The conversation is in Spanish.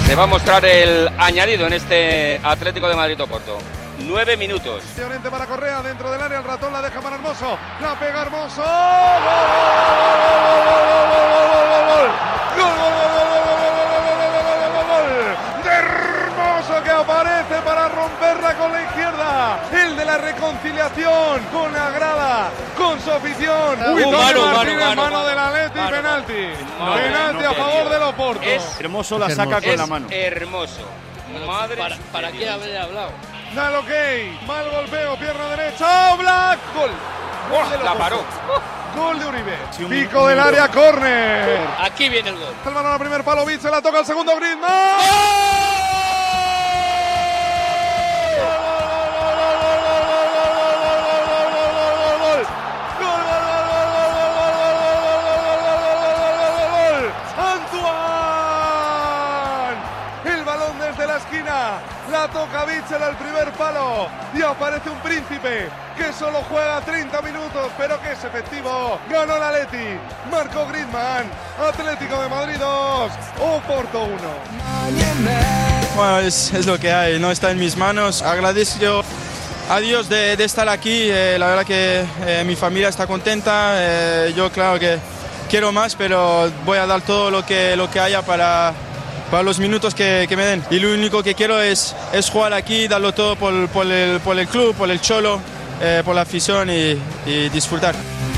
Se va a mostrar el añadido en este Atlético de Madrid-Oporto. 9 minutos. Llorente para Correa, dentro del área, el ratón la deja para Hermoso. La pega Hermoso. ¡Gol! De Hermoso, que aparece para romperla con la izquierda. El de la reconciliación con la grada, con su afición. Mano del Atleti, penalti. Penalti a favor del Oporto. Hermoso la saca con la mano. Hermoso. Madre. ¿Para qué haber hablado? Dale ok, mal golpeo, pierna derecha, Oblak, gol. La paró. Gol de Uribe. Pico del área, córner. Aquí viene el gol. El balón al primer palo, se la toca al segundo, Griezmann. La toca Bichel al primer palo y aparece un príncipe que solo juega 30 minutos, pero que es efectivo. Ganó el Atleti, marcó Griezmann. Atlético de Madrid 2, Oporto 1. Bueno, es lo que hay, no está en mis manos. Agradezco a Dios de estar aquí. La verdad que mi familia está contenta. Yo claro que quiero más, pero voy a dar todo lo que haya para los minutos que me den. Y lo único que quiero es jugar aquí, darlo todo por el club, por el Cholo, por la afición y disfrutar.